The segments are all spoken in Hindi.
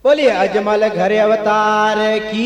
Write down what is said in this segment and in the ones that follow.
बोलिए अजमल घरे अवतार की।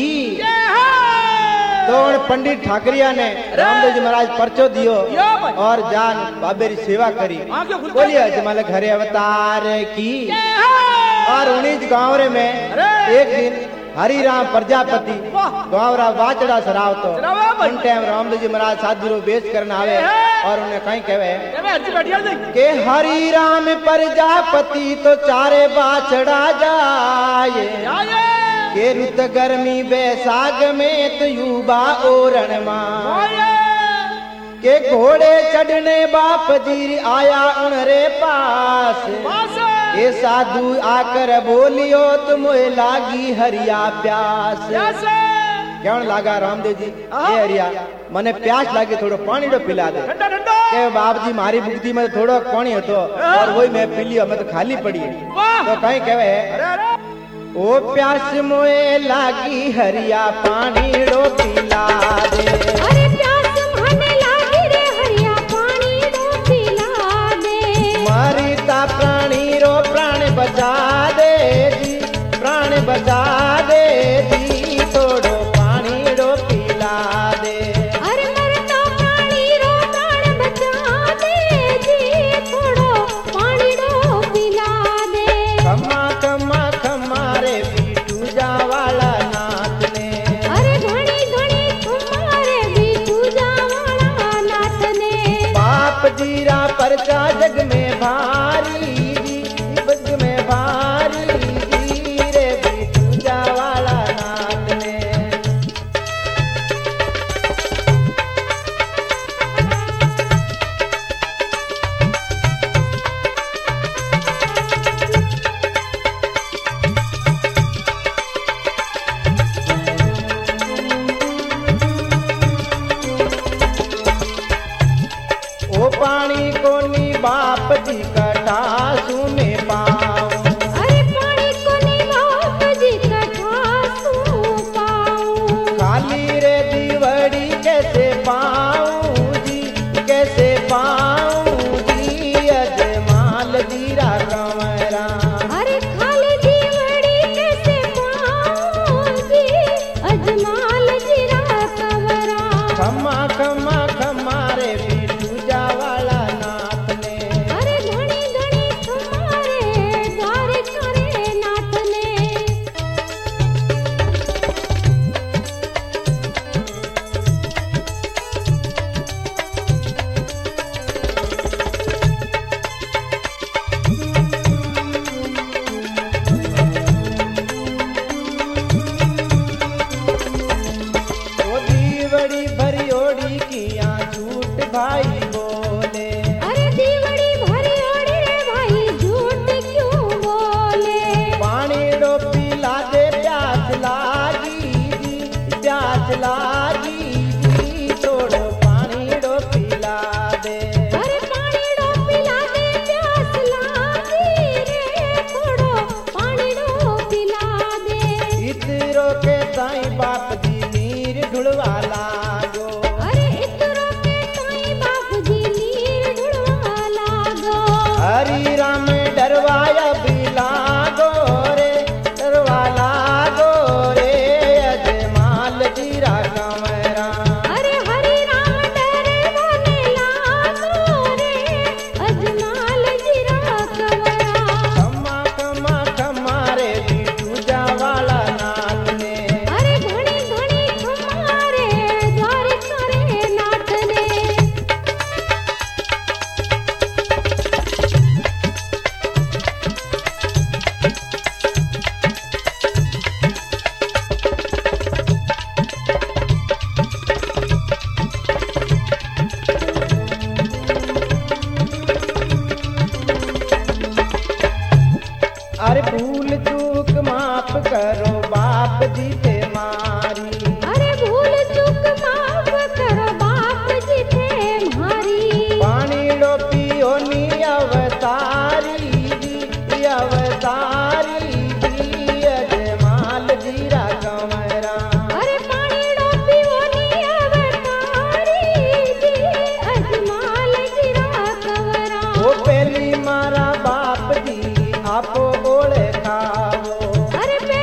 तो पंडित ठाकरिया ने रामदेव जी महाराज परचो दियो और जान बाबे री सेवा करी। बोलिए अजमल घरे अवतार की। और उन्नीस गाँव में एक दिन हरि राम प्रजापति गाँवरा वाचड़ा सराव तो उन टाइम रामदेव जी महाराज साधु रो वेश करने आवे और उन्हें कहीं कहे के हरि राम प्रजापति तो चारे बाछड़ा जाए के रुत गर्मी बैसाख में तो युवा ओरण मां के घोड़े चढ़ने बाप जी आया उनरे पास ये साधु आकर बोलियो तुम लागी हरिया प्यास। क्या लागा रामदेव जी ये हरिया मने प्यास लागी थोड़ो पानी डो पिला दे के बाप जी मारी बुद्धि में थोड़ो पानी हो तो और वही मैं पी लियो मैं तो खाली पड़ी तो कहीं कहे ओ प्यास मोए लागी हरिया पानी डो पिला दे। अरे प्यास मने लागी रे हरिया पानी डो पिला दे। मारी ता प्राणी रो प्राण बचा दे जी प्राण बचा दे जी थोड़ो पानी डो पिला दे। अरे मरता प्राणी रो प्राण बचा दे जी थोड़ो पानी डो पिला दे। खम्मा खम्मा खम्मा रे पीटू जावाला नाथ ने। अरे घणी घणी तुम्हारे भी पूजा वाला नाथ ने। बाप जीरा परचा जग में भारी जी जग में भारी जी रे पीटू जावाला नाथ ने। ओ पानी कोनी बाप जी कटासू में पाऊं। अरे पानी कोनी बाप जी कठासू पाऊं। खाली रे दीवड़ी कैसे पाऊं जी कैसे पाऊं जी अजमाल जीरा कंवरा। अरे खाली दीवड़ी कैसे पाऊं जी अजमाल जीरा कंवरा। खम्मा खम्मा खम्मा रे पीटू जावाला नाथ ने। अरे घणी घणी तुम्हारे द्वार करे नाथ ने। ओ दीवड़ी भरियोड़ी किया झूठ भाई बोले। अरे दीवड़ी भरी ओड़ी रे भाई झूठ क्यों बोले। पानी डो पिला दे प्यास लागी जी प्यास लागी जी थोड़ो पानी डो पिला दे। अरे पानी डो पिला दे प्यास लागी रे थोड़ो पानी डो पिला दे। इतरो के साईं बाप जी नीर ढुलवा लागो। अरे इतरो के ताई बाप जी नीर ढुलवा लागो। हरि राम डरवाया भी लागो रे डरवा लागो रे अजमाल जीरा कंवरा। अरे हरि राम डरे वाले लागो रे अजमाल जीरा कंवरा। खम्मा खम्मा खम्मा रे पीटू जावाला नाथ ने। अरे घणी घणी तुम्हारे द्वार करे नाथ ने। अरे भूल चूक माफ करो बाप जी ते मारी। अरे भूल चूक माफ करो बाप जी थे मारी। पानी डो पियो नी अवतारी जी अवतारी जी अजमाल जीरा कंवरा। अरे पानी डो पियो नी अवतारी जी अजमाल जीरा कंवरा। ओ पहली मारा बाप जी आपो ओले खावो। अरे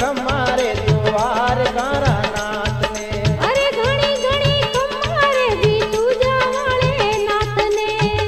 खमारे द्वार गारा नाथ ने। अरे घणी घणी खमारे भी पूजा वाले नाथ ने।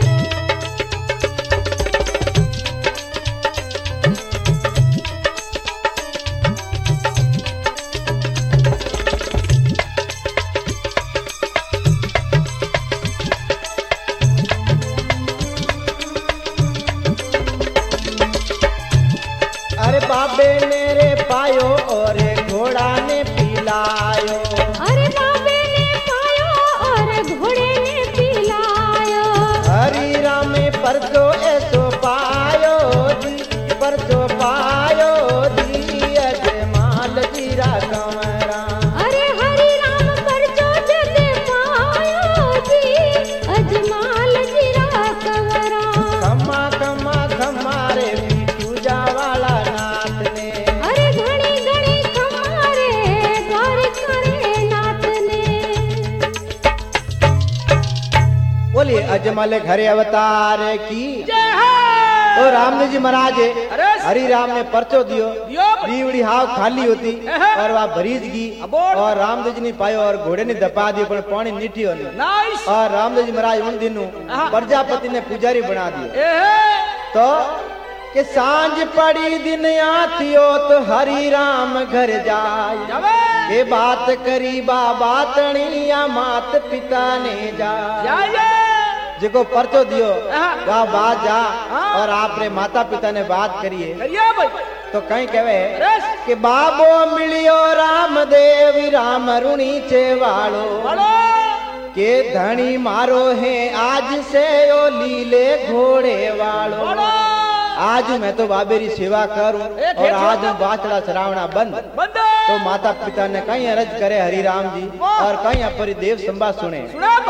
अरे बाबे ने रे पायो और घोड़ा ने पिलायो। अरे बाबे ने पायो और घोड़े ने पिलायो। हरि राम परचो ऐसो पायो जी, परचो पायो जी अजमाल जीरा कंवरा। अरे हरि राम परचो जग पायो जी अजमाल जीरा कंवरा। खमा खमा खमारे भी पूजा वाला नाथ ने। अरे घणी घणी खमारे द्वारकारे नाथ ने। बोलिए अजमल घरे अवतार की। तो रामदेव जी महाराज हरि राम ने परचो दियो। दीवड़ी हाव खाली होती और वह भरीज गई और रामदेव जी ने पायो और घोड़े ने दपा दियो पर पानी नीठी नहीं। और रामदेव जी महाराज उन दिनों प्रजापति ने पुजारी बना दियो। तो कि सांझ पड़ी दिन आथियो तो हरि राम घर जाए। ये बात करी बातणी या मात पिता ने जा जिको परचो दियो वह बात जा और आपने माता पिता ने बात करिए तो कहीं कहे कि बाबो मिलियो रामदेव राम रुणी चेवाड़ो के धनी मारो है आज से ओ लीले घोड़े वालो। आज मैं तो बाबेरी सेवा करूं और आज बाचड़ा चरावना बंद। तो माता पिता ने कहीं अर्ज करे हरि राम जी और कहीं अपरी देव संभा सुने।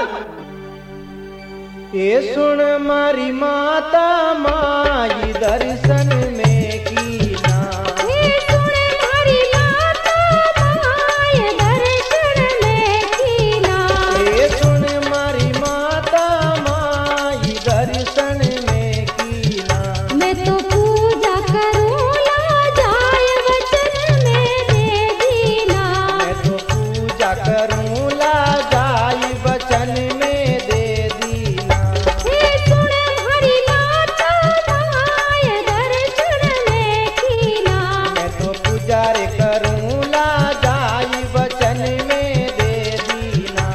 ये सुन मारी माता माई दर्शन में कीना। ये सुन मारी माता माई दर्शन में कीना। ये सुन मारी माता माई दर्शन में कीना। मैं तो पूजा करूं ला जाए वचन में दे दीना। मैं तो पूजा करूं ला जाई वचन में दे दीना। ये सुन हरि माता माय दर्शन में कीना। मैं तो पुजारे करूं ला जाई वचन में दे दीना।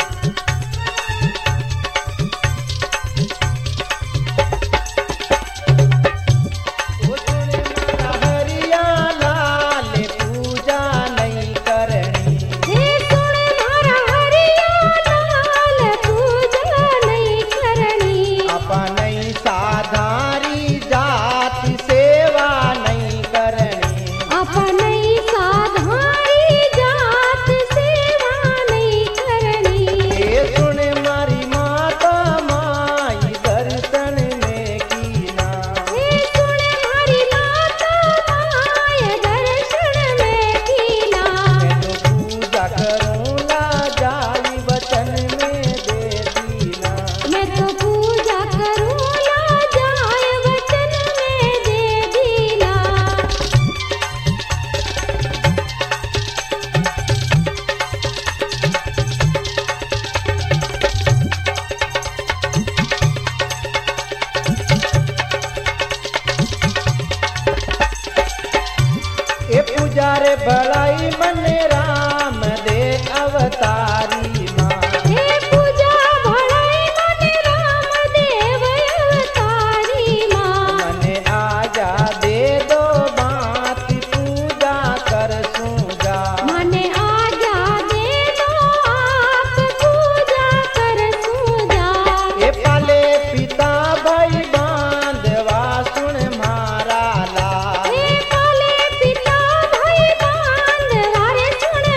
ओ सुन मारा हरिया लाल पूजा नहीं करनी। ये सुन मारा हरिया लाल पूजा नहीं करनी। अपनी साधारी जाति सेवा नहीं करनी। अपनी साधारी जात सेवा नहीं करनी। ये सुन मारी माता माई दर्शन में कीना। ये सुन हरि माता माय दर्शन में कीना। मैं तो पूजा करूं ला जाई वचन में दे दीना। मैं तो पूजा करूं ला जाए वचन में दे दीना। ये पुजारे भलाई मन राम दे अवतारी माँ। हे पूजा भलाई मन राम देव अवतारी माँ। मने आजा दे दो बात पूजा कर सूजा। मने आजा दे दो आप पूजा कर सूजा। ये पाले पिता भाई बांधवा सुन मारा ला। हे काले पिता भाई बांध वारे सुन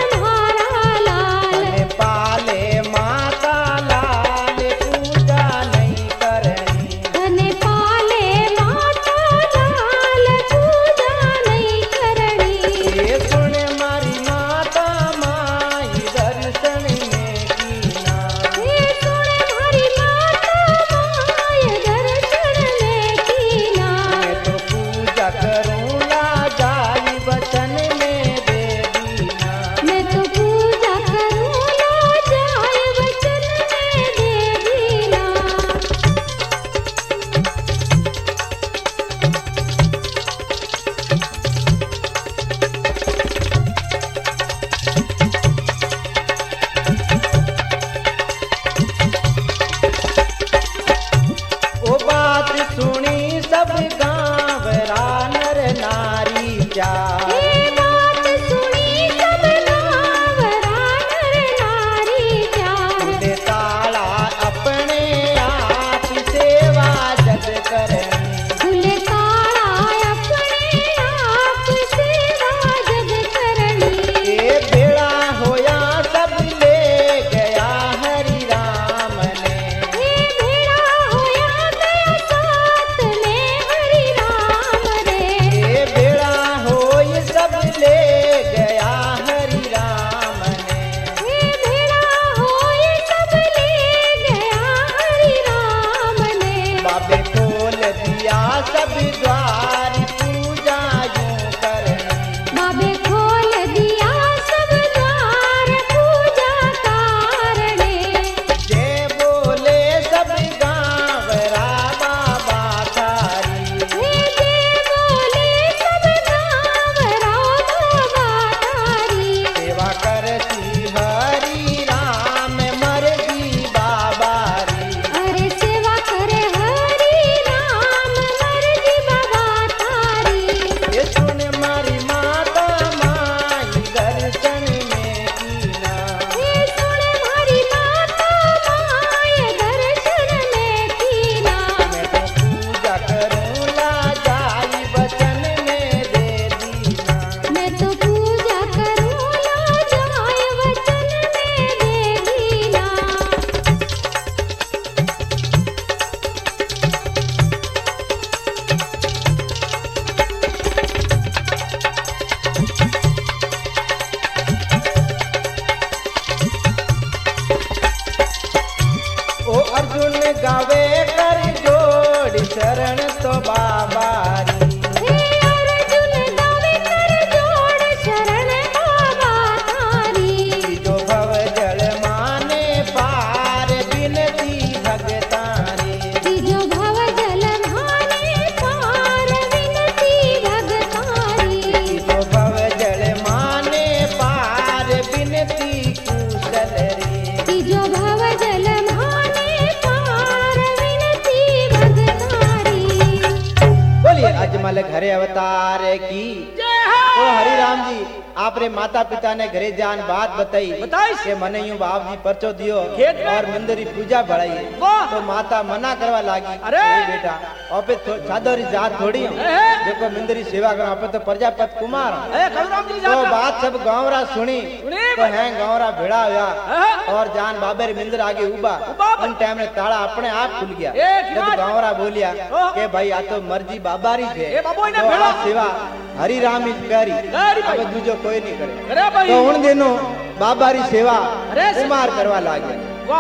शरण तो बाबारी हे अर्जुन गावे कर जोड़ शरण बाबा तारी तीजो भव जल माने पार बिनती भगतारी तीजो भव जल माने पार विनती भगतारी तीजो भव जल माने पार बिनती कुशल रे तीजो भव जल माने पार विनती भगतारी। बोलिए अजमल घरे अवतार की तो हरि राम जी आपरे माता पिता ने घरे जान बात बताई कि मने यूं बाप जी परचो दियो और मंदिर की पूजा बढ़ाई तो माता मना करवा लागी अरे बेटा आपे सादोरी जात थोड़ी देखो मंदिर की सेवा करो आपे तो प्रजापत कुमार तो बात सब गांवरा सुनी तो है गांवरा भिड़ा हुआ और जान बाबे मंदिर आगे उबा उन टाइम में ताला अपने आप खुल गया जब गांवरा बोलिया के भाई आ तो मर्जी बाबारी है तो आ सेवा हरि राम ही करी अब दूजो कोई नहीं करे तो उन दिनों बाबारी सेवा कुमार करवा लागे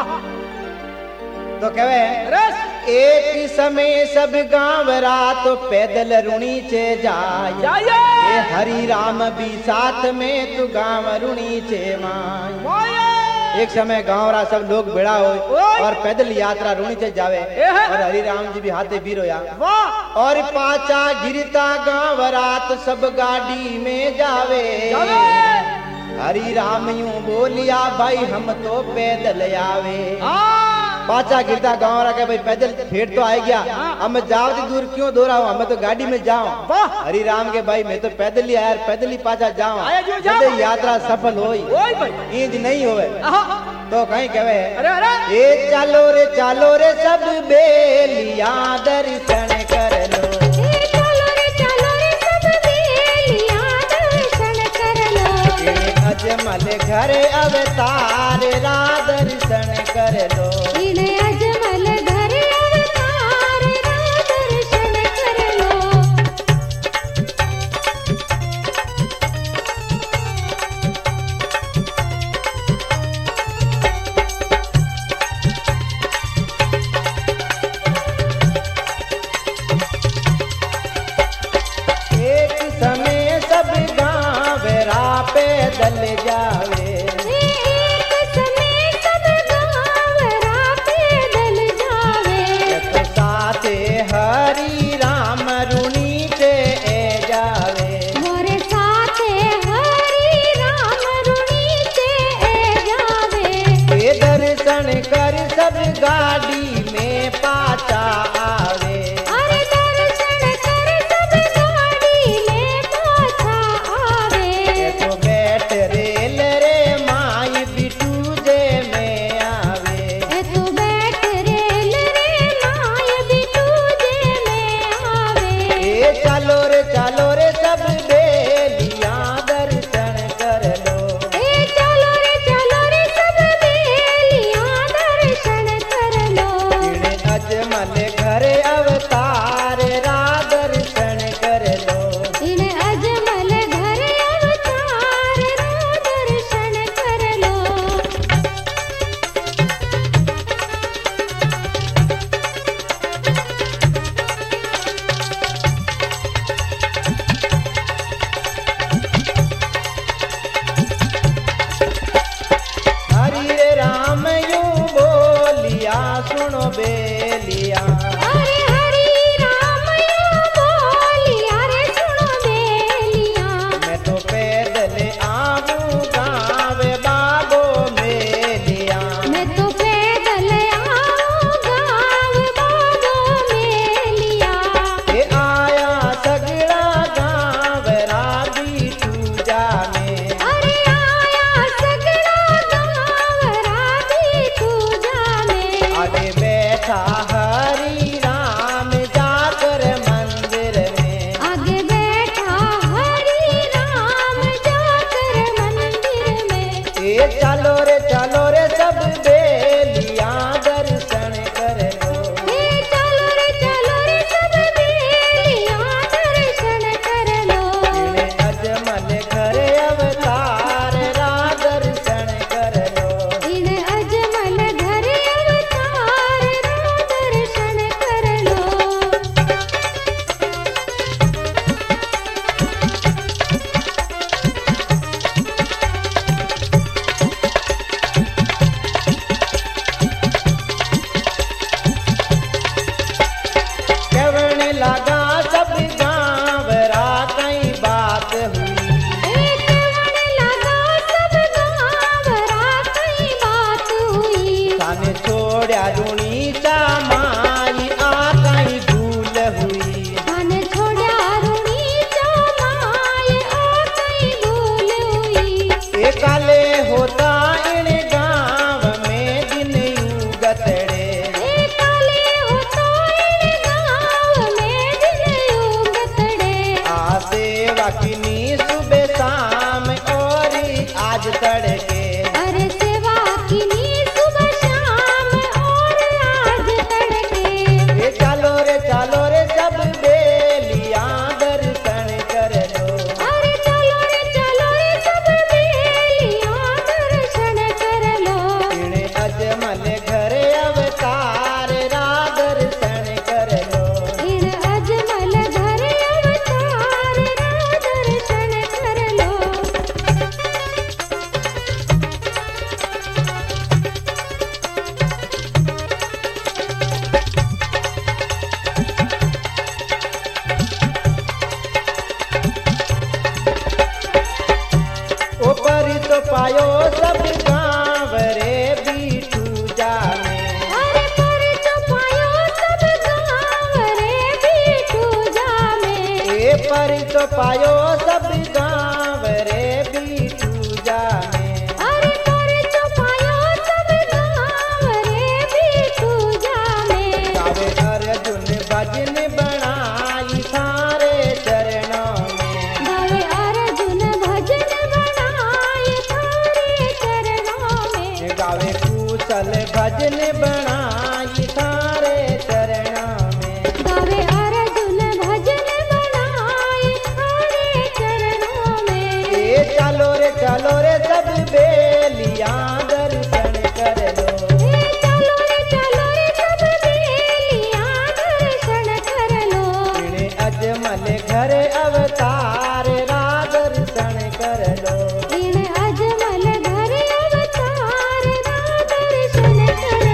तो कहे एक समय सब गांव रात पैदल रुणी चे जाए हरि राम भी साथ में तू गांव रुणी चे माए एक समय गांवरा सब लोग भिड़ा हो और पैदल यात्रा रुणी से जावे और हरि राम जी भी हाथे भी रोया और पाचा गिरता गांव रात सब गाड़ी में जावे हरि राम यूं बोलिया भाई हम तो पैदल आवे पाचा गिरता गांवरा के भाई पैदल फेर तो आ गया अब मैं जाओ दूर क्यों दो रहा हूँ मैं तो गाड़ी में जाऊं हरि राम के भाई मैं तो पैदल ही आया पैदल ही पाचा जाऊं जब यात्रा सफल होई इंज नहीं होवे तो कहीं कहे ये चालो रे सब बेलिया दर्शन कर लो चलो रे सब बेलिया दर्शन कर लो अजमल घरे अवतार रा दर्शन कर लो इन अजमल घरे अवतार रा दर्शन कर लो एक समय सब गाँव रा पैदल जावे एक समय सब गाँव रा पैदल जावे तो साथे हरि राम रुणी के जावे मोरे साथे हरि राम रुणी से जावे ये दर्शन कर सब गाड़ी में पाचा आवे अरे दर्शन कर सब गाड़ी में पाछा आवे ये तो बैठ रेल रे आज तड़के। अरे सेवा की नी सुबह शाम और आज तड़के। ये चलो रे सब बेलिया दर्शन कर लो। अरे चलो रे सब बेलिया दर्शन कर लो। इणे अजमल घर अवतार रा दर्शन कर लो। इन अजमल घर अवतार रा दर्शन कर लो। ऊपर तो पायो सब गाँव रे बीठू जाने। अरे पर तो पायो सब गाँव रे बीठू जामे। ए पर तो पायो सब गाँव रे बीठू जाने। अरे पर तो पायो सब गाँव रे बीठू जामे। गावे अर्जुन भजन बनाई सारे चरणों में। गावे अर्जुन भजन बनाए थारे चरणों में। गावे कुशल भजन बनाई सारे चरणों में। गावे अर्जुन भजन बनाए थारे चरणों में। ए चलो रे सब बेलिया दर्शन कर लो। ए चलो रे सब बेलिया दर्शन कर लो। इणे अजमल घर अवतार रा दर्शन कर लो। इन अजमल घर अवतार रा दर्शन कर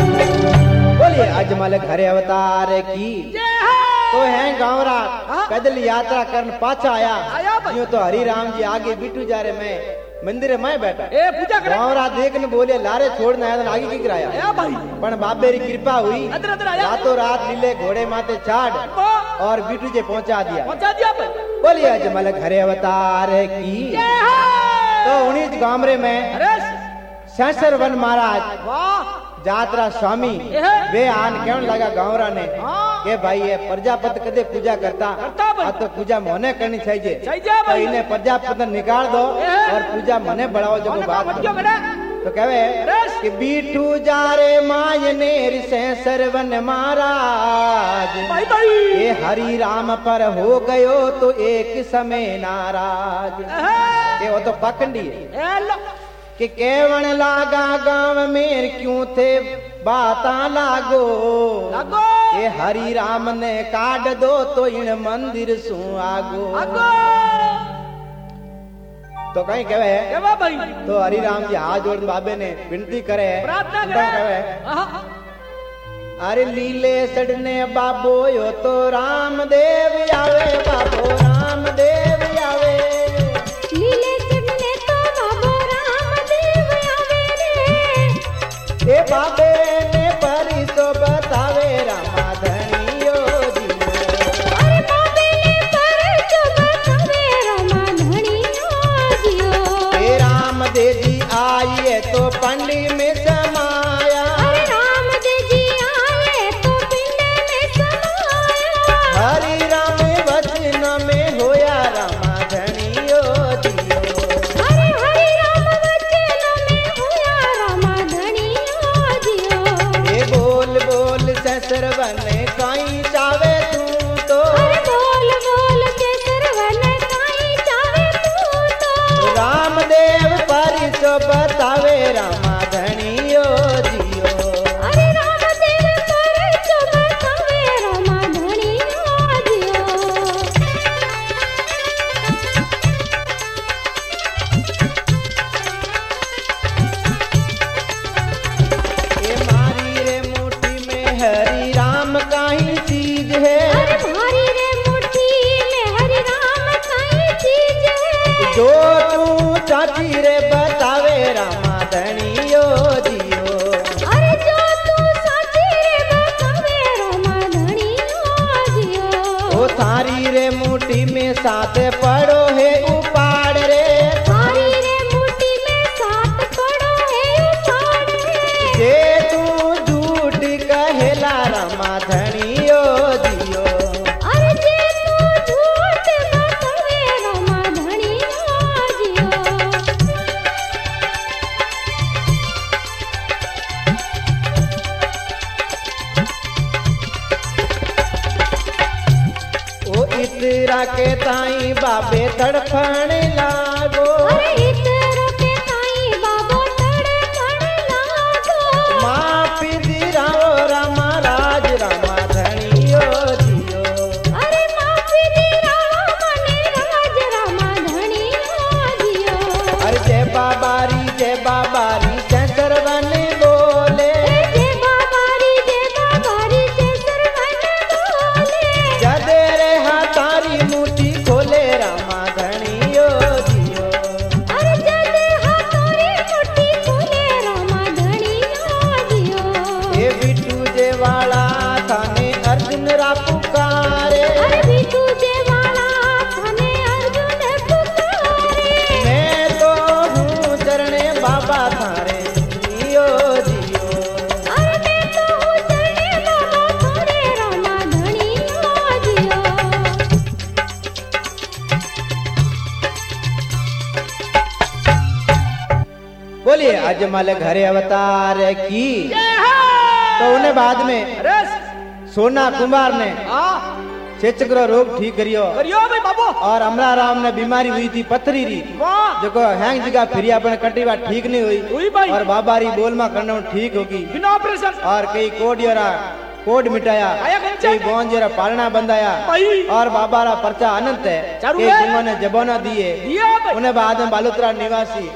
लो। बोलिए अजमल घर अवतार की। तो है गाँवरा पैदल यात्रा करन पाछा आया। यूं तो हरि राम जी आगे बिटू जा रहे, मैं मंदिर में बैठा। ए पूजा करे गाँवरा देखने बोले लारे छोड़ना आया तो आगे की कराया। ए भाई पण बाबे री कृपा हुई, अदर अदर आया रातों रात लीले घोड़े माथे चाड़ और बिटू जे पहुंचा दिया। पहुंचा दिया पे बोलिए अजमल घर अवतार की। तो उन्हीं गामरे में अरे शंकर वन महाराज वाह जात्रा स्वामी वे आन कहने लगा गाँवरा ने के भाई ये प्रजापति कदे पूजा करता भाई। आ तो पूजा मोने करनी चाहिए। चाहिए तो भाई। इन्हें प्रजापति निकाल दो और पूजा मने बढ़ाओ जो बात मत करो। क्यों करे तो कहे अरे कि बीठू जा रे मायनेर से सरवन महाराज। भाई भाई ये हरि राम पर हो गयो तो एक समय नाराज। ये वो तो पखंडी है ए लो कि केवण लागा गांव में क्यों थे बाता लागो। लागो ये हरि राम ने काट दो तो इन मंदिर सु आगो। आगो तो कहीं कहे के वाह भाई तो हरि राम जी हाथ जोड़ बाबे ने विनती करे प्रार्थना तो करे कहे आहा अरे लीले सड़ने बाबो यो तो रामदेव आवे। बाबो रामदेव आवे। लीले चढ़ने तो बाबो रामदेव आवे रे। ए बाबे ने परी तो बतावे रामा धनियो दियो। अरे बाबे ने पर जो बतावे रामा धनियो जियो। हे रामदेव जी आइए तो पंडी में समाया। अरे रामदेव जी आए तो पिंड में समाया। हरि राम वचन में होया रामा धनियो दियो। अरे हरि राम वचन में होया रामा धनियो जियो। ए बोल बोल ससरवन काई चावे तू तो। अरे बोल बोल के सरवन काई चावे तू तो। रामदेव परी तो बतावे रामा धनियो दियो। अरे रामदेव पर जो बतावे रामा धनियो जियो। ए मारी रे मुट्ठी में हरि राम काई चीज है। अरे भारी रे मुट्ठी में हरि राम काई चीज है। जो तू चाची रे बतावे रामा धनियो दियो। अरे जो तू साची रे बतावे रामा धनियो जियो। ओ थारी रे मुट्ठी में साथ पड़ो है उपाड़ रे। थारी रे मुट्ठी में सात पड़ो है उपाड़ रे। जे तू झूठ कहेला रामा धनियो दियो। अरे जे तू झूठ बतावे रामा धनियो जियो। बाबे तड़फण लागो। अरे इतरो के साईं बाबो तड़फण लागो। माफी दिराओ रामा राज रामा धनियो जियो। अरे माफी दिराओ मने राज रामा धनियो जियो। अरे जय बाबारी जय सरवन बोले। जय बाबारी जय सरवन बोले। जदे रे हाथारी मुट्ठी खोले रामा धनियो जियो। अरे जदे हाथारी मुट्ठी खोले रामा धनियो जियो। ये बिट्टू जे वाला थाने अर्जुन रा पुकारे। अरे बिट्टू जे वाला थाने अर्जुन पुकारे। मैं तो हूँ चरणे बाबा थारे जियो जियो। अरे मैं तो हूँ चरणे बाबा थारे रामा धनियो जियो। बोलिए अजमल घरे अवतार की। तो उन्हें बाद में सोना कुमार ने चेचक रो रोग ठीक करियो भाई बाबू। और अमरा राम ने बीमारी हुई थी पथरी री जो हैंग जगह फिर अपन कटीवा ठीक नहीं हुई भाई। और बाबा री बोलमा करना ठीक होगी बिना ऑपरेशन। और कई कोड मिटाया कई बोन जरा पालना बंधाया भाई। और बाबा रा पर्चा अनंत है चारू कई है। जिन्होंने जबोना दिए भाई। उन्हें बाद में बालोतरा निवासी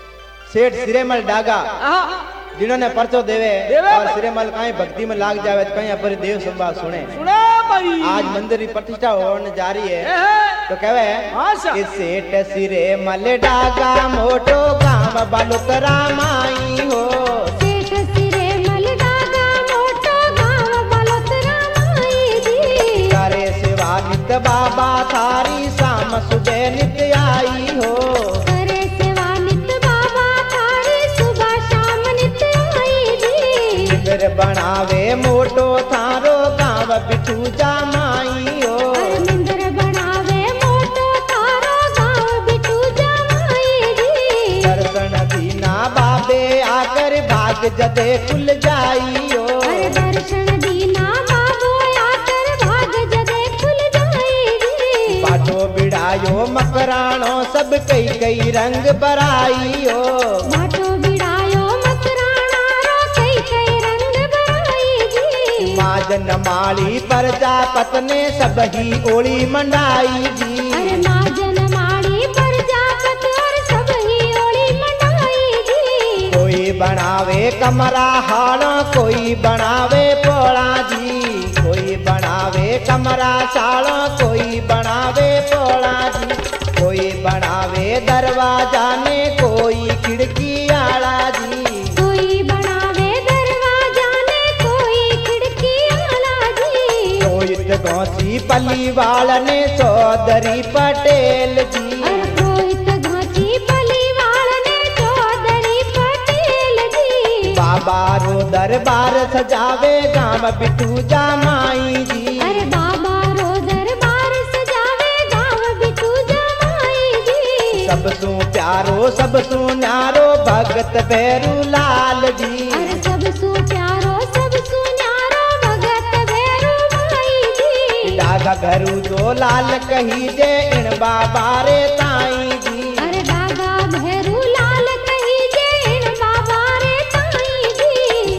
सेठ सिरेमल डागा जिन्होंने पर्चो देवे और सिरेमल कहीं भक्ति में लाग जावे कहीं अपने देव संवाद सुने भाई। आज मंदिर की प्रतिष्ठा होने जा रही है तो कहवे कि सेठ सिरेमल डागा मोटो गांव बालोतरा माई हो। सेठ सिरेमल डागा मोटो गांव बालोतरा माई जी। करे सेवा नित बाबा थारी शाम सुबह नित आई हो। करे सेवा नित बाबा थारी सुबह शाम नित आई जी। फिर बनावे मोटो थारो गांव बिठू जा माई हो। अरे मंदिर बनावे मोटो थारो गांव बिठू जा माई जी। दर्शन दीना बाबे आकर भाग जदे खुल जाई हो। अरे दर्शन दीना बाबो आकर भाग जदे खुल जाई जी। बाटो बिड़ायो मकराणो सब कई रंग बराई हो। बाटो बिड़ायो मकराणा रो कई रंग बराई जी। माजन माली प्रजापत ने सब ही ओली मंडाई जी। अरे माजन माड़ी प्रजापत और सब ही ओली मंडाई जी। कोई बनावे कमरा हाड़ो कोई बनावे पोड़ा जी। कोई बनावे कमरा साड़ो कोई बनावे पोड़ा जी। कोई बनावे दरवाजा ने कोई खिड़की आला जी। कोई बनावे दरवाजा ने कोई खिड़की आला जी। रोहित गौसी पलीवाल ने चौधरी पटेल जी। अरे रोहित घाची पलीवाल ने चौधरी पटेल जी। बाबा रो दरबार सजावे गांव बिठू जा माई जी। अरे बाबा रो दरबार सजावे गांव बिठू जा माई जी। सबसु प्यारो सबसु न्यारो भगत भैरू लाल जी। अरे सबसु प्यारो सबसु न्यारो भगत भैरू माई जी। डागा भैरू जो लाल कही जे इन बाबा रे ताई जी। अरे डागा भैरू लाल कही जे इन बाबा रे ताई जी।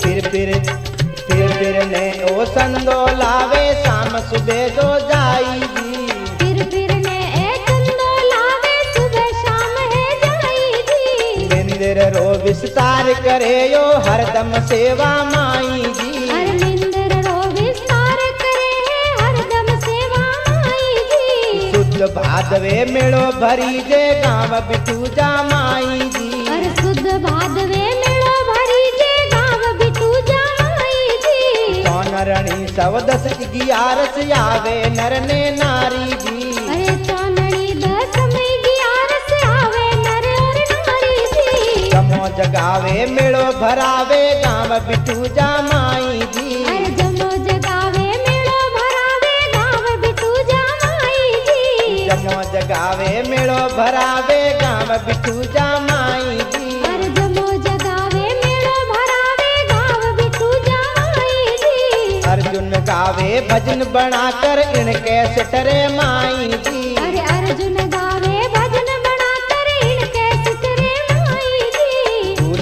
फिर ने ओ संदो लावे शाम सुबह जो जाई जी। फिर ने ए चंदो लावे सुबह शाम है जाई जी। मंदिर रो विस्तार करे यो हरदम सेवा माई जी। अरे मंदिर रो विस्तार करे है हरदम सेवा माई जी। शुद्ध भादवे मेड़ो भरी जे गांव बिठू जा माई जी। अरे शुद्ध भादवे मेड़ो भरी जे गांव बिठू जा माई जी। चौनरणी सव 10-11 आवे नर ने नारी जी। अरे चौनड़ी 10 में 11 आवे नर और नारी जी। जमो जगावे मेड़ो भरावे गांव बिठू जा माई जी। अरे जमो जगावे मेड़ो भरावे गांव बिठू जा माई जी। जमो जगावे मेड़ो भरावे गांव बिठू जा माई जी। अरे जमो जगावे मेड़ो भरावे गांव बिठू जा माई जी। अर्जुन गावे भजन बनाकर इनके सटरे माई जी। अरे अर्जुन गा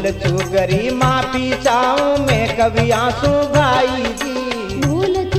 भूल चूकरी माफी चाहूं मैं कभी आंसू भाई जी। भूल